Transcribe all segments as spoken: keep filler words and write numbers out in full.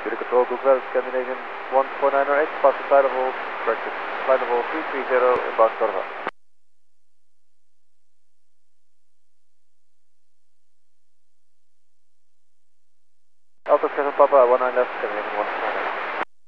Unit Control, Google, Scandinavian one four nine zero eight, passing flight level, corrected. Flight level three three zero, inbound Corva. Alpha seven Papa, one nine left, Scandinavian one four nine.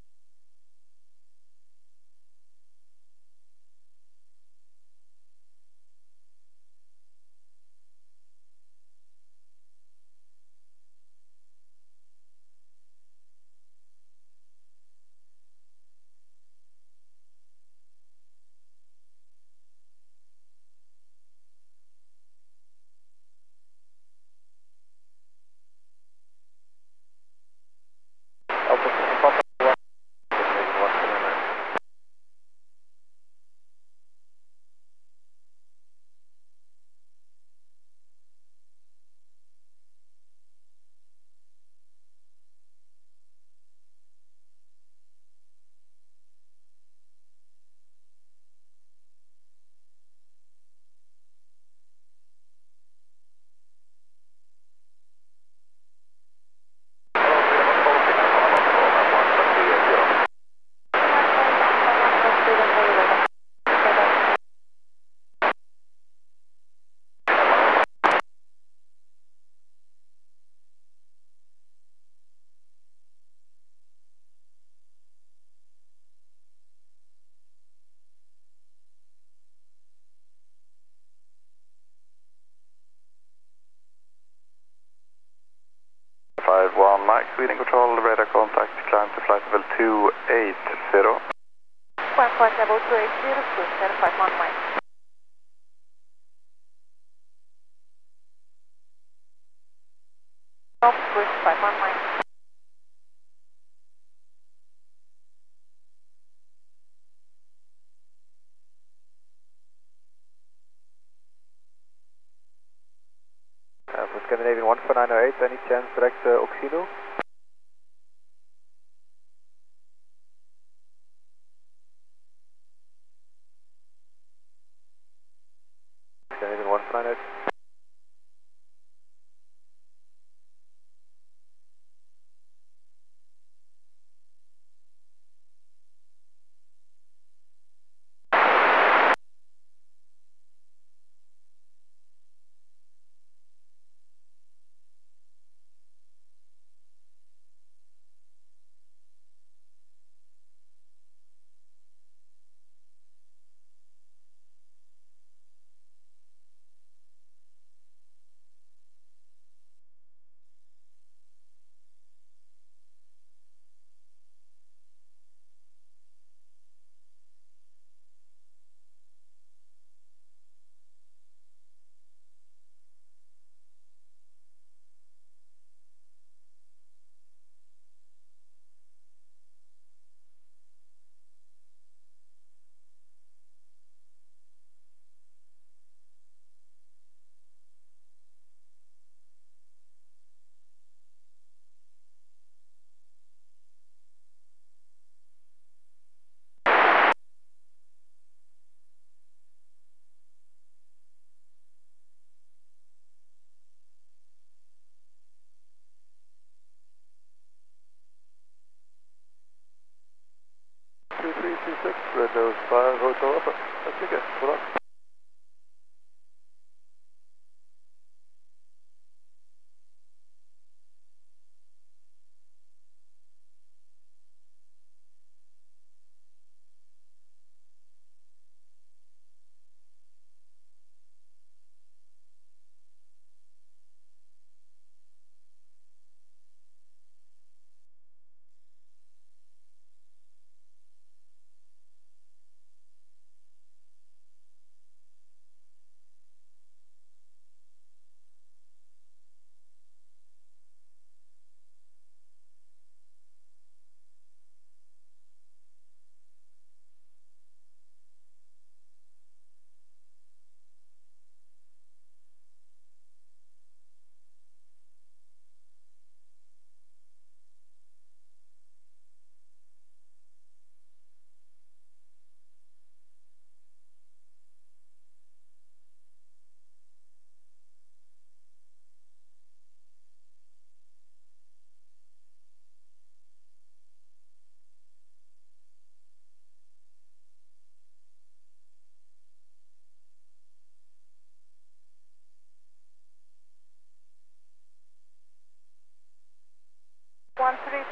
Alpha seven Papa, one, Scandinavian one four nine. five one Mike, Sweden Control, radar contact, climb to flight level two eight zero. Climb flight level two eight zero, cruise zero five one Mike. Stop, cruise five one Mike. Uh, for Scandinavian one four nine zero eight, any chance direct uh, Oxino? Scandinavian one four nine zero eight. two three two six, Windows five, Hotel Alpha. That's okay, hold on.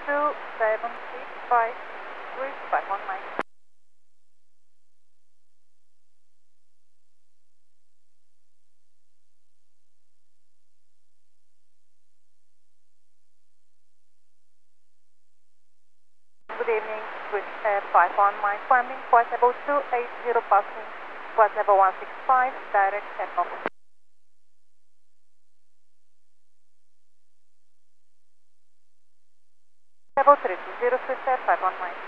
two seven six five three five one Mike. Good evening, Swiss Air five one Mike, climbing flight level two eight zero passing, flight level one six five, direct airport. Level three two zero, Swiss Air five one Mike.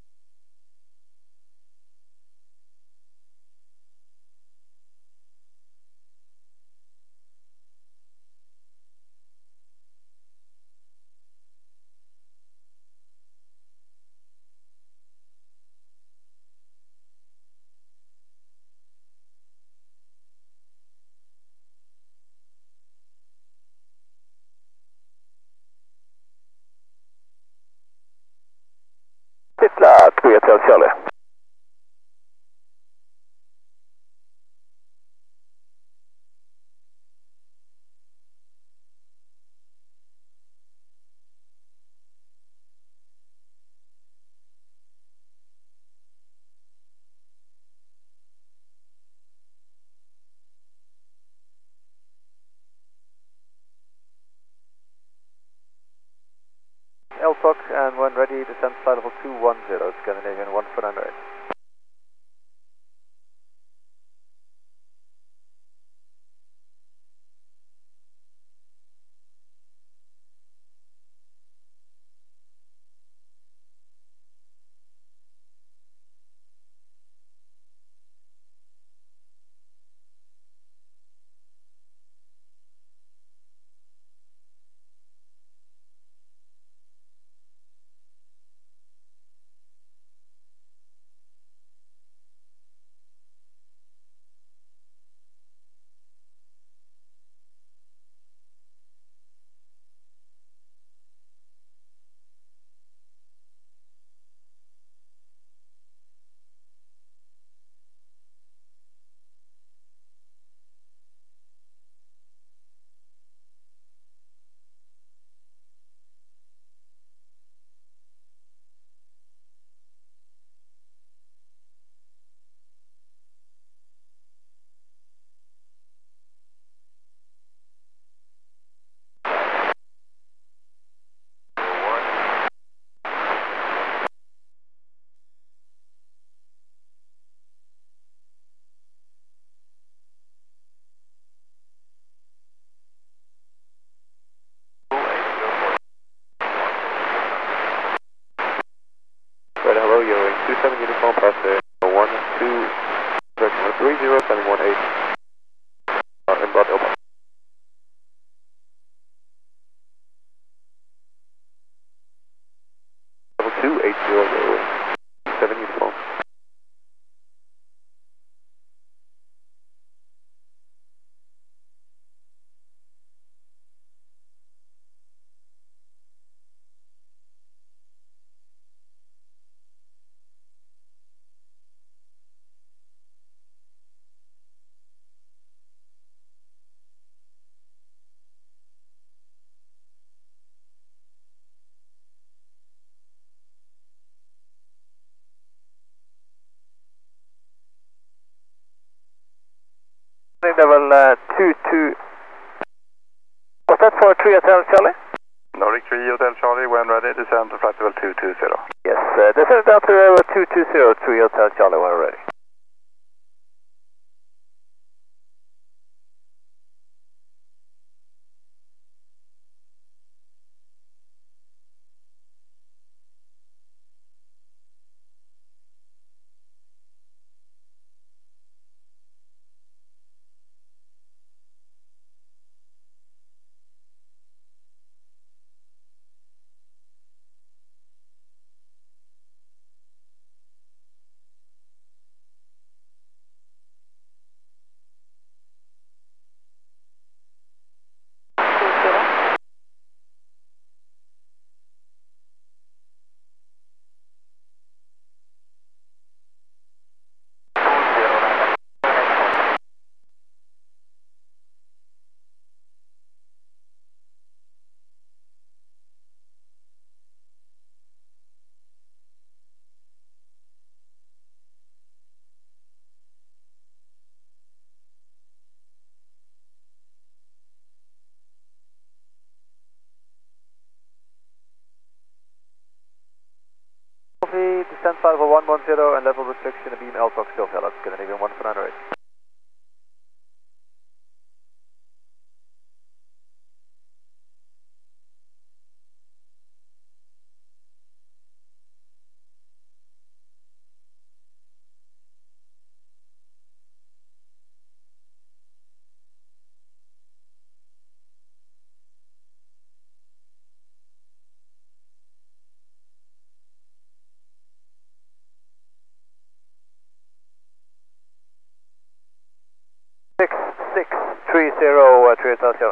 Tesla three Hotel Charlie. L T O C, and when ready, descend flight level two one zero, Scandinavian one four nine eight. Right, hello, you're in two seven uniform, pass uh, one two, three zero, sending one eight, uh, inbound Elba. Level two eight zero, you're in seven uniform. Level uh, two two. Was that for three Hotel Charlie? Nordic three Hotel Charlie, when ready, descend to flight level two two zero. Yes, uh, descend down to level two two zero, three Hotel Charlie when ready. descent five oh one one zero and level restriction beam L-Fox still valid. Scandinavian one for nine oh eight. six six three zero, uh, three thousand.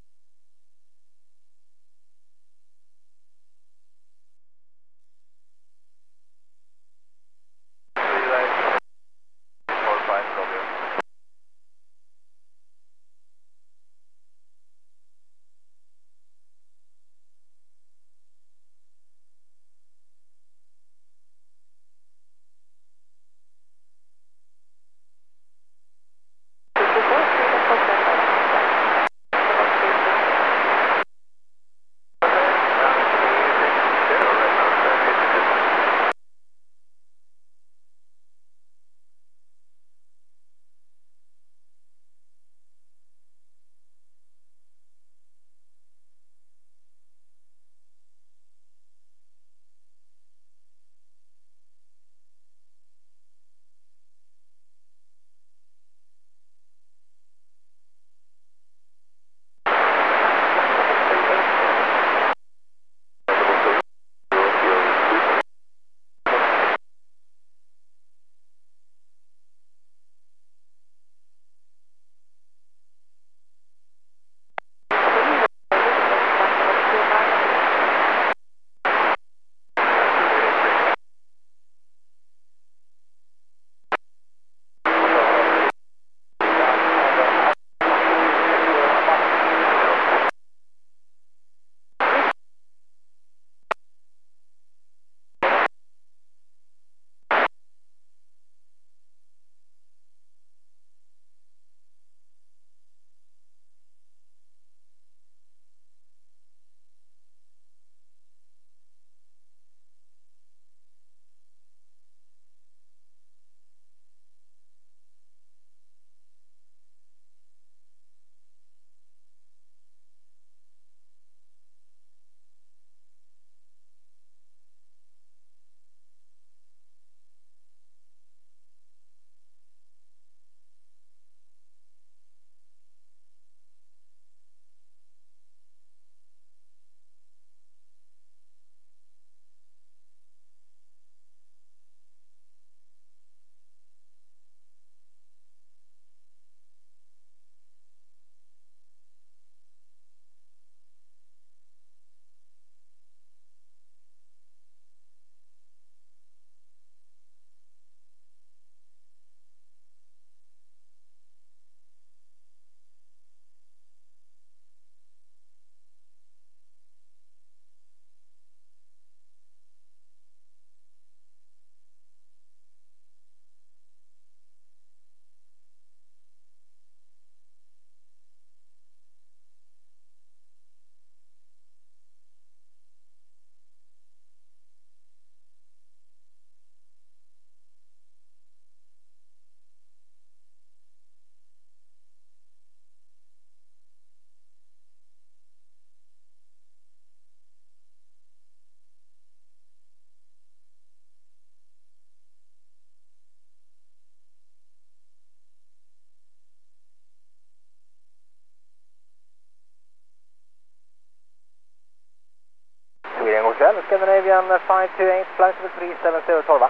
Sweden Hotel, Scandinavian five two eight, flight level three seven zero, Torva.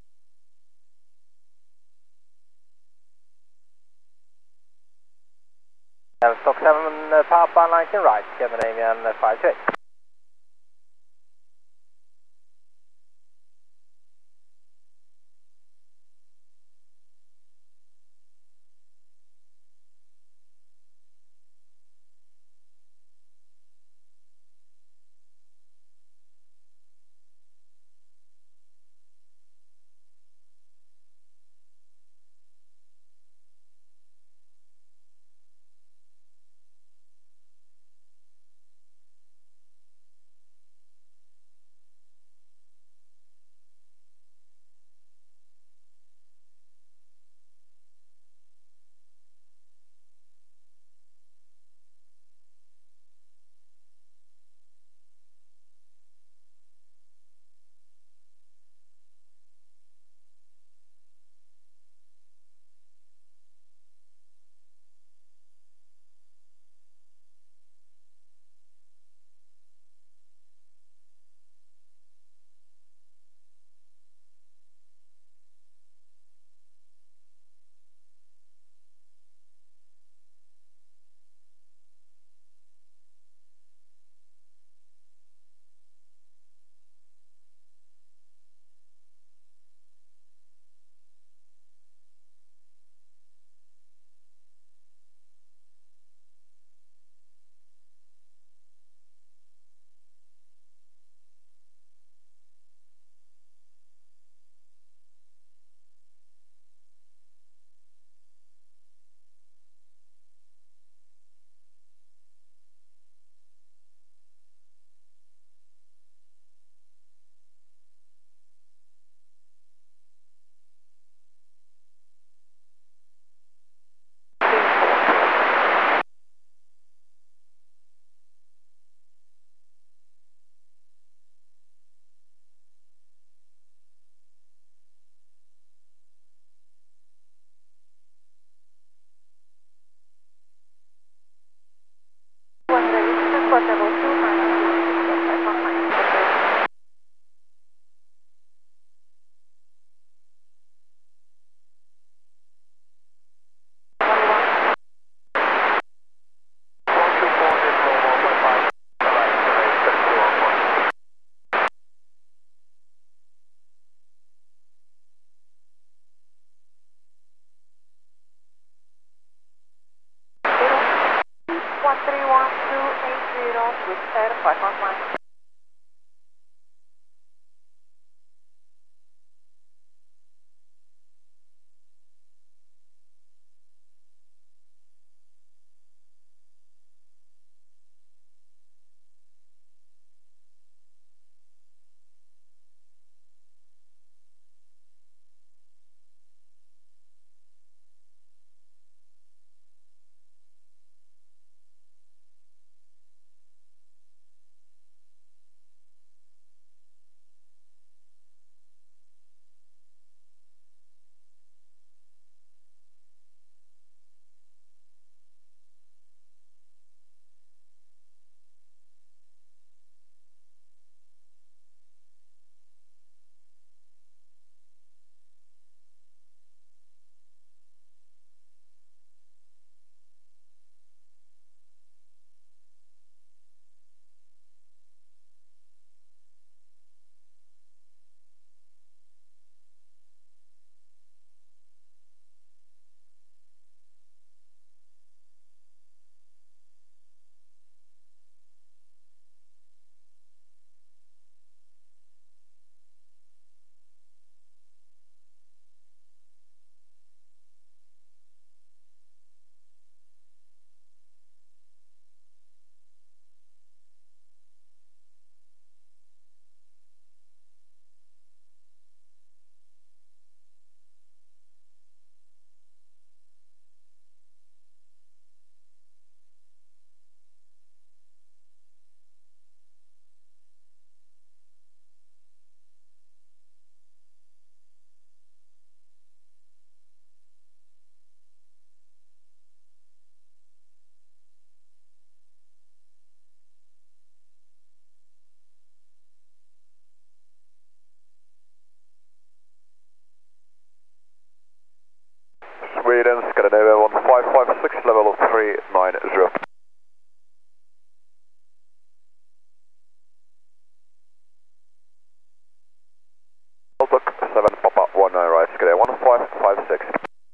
Stock seven, uh, Papa nineteen right, Scandinavian five two eight. Swiss Air five one Mike. Sweden, Scandinavia one five five six, level three nine zero. Outlook seven Papa one nine right, Scandinavia one five five six.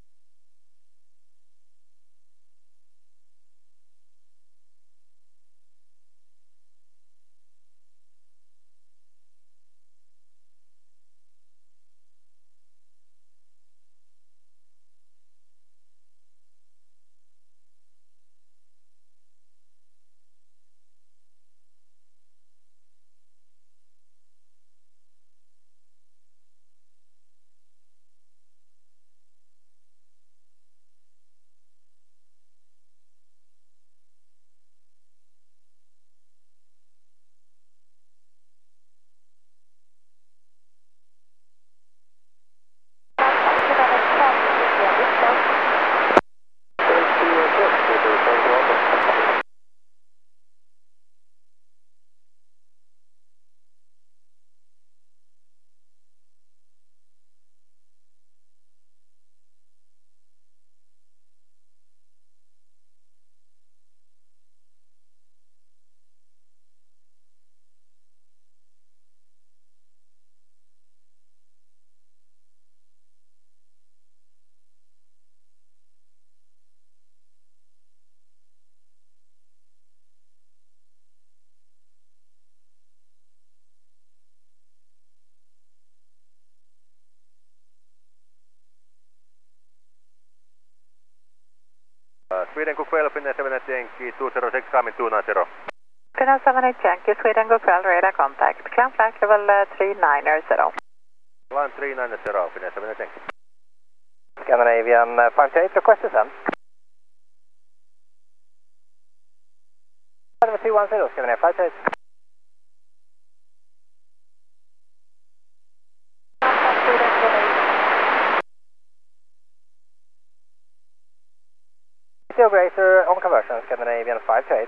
Uh, Sweden Cook twelve, Finland seven eight Yankee, two zero six, coming two nine zero. Finland seven eight Yankee, Sweden Cook twelve, radar contact. Climb flight level uh, three nine zero. one three nine zero, Finland seven eight Yankee. Scandinavian uh, five two eight, request descent. two one zero, Scandinavian five two eight. Grazer on conversion, Scandinavian five two eight.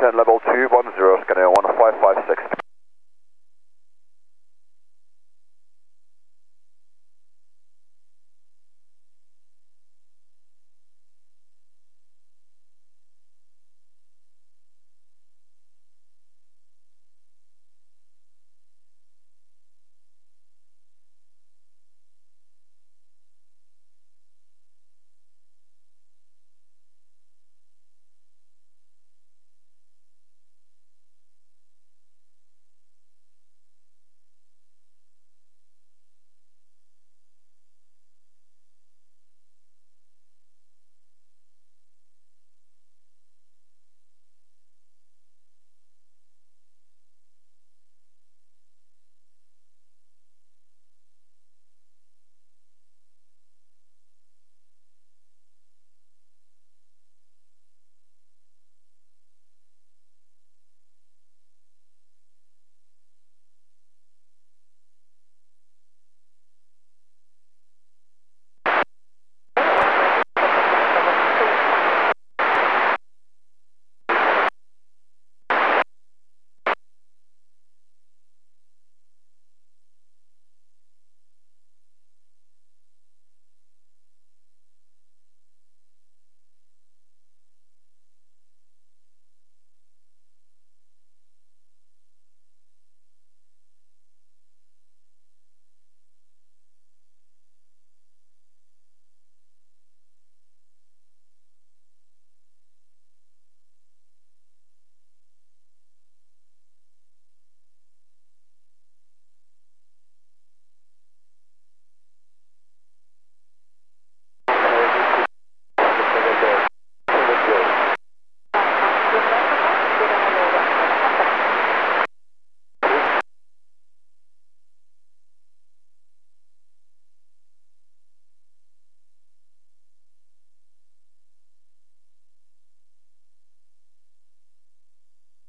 descend level two one zero, Scandinavian one five five six.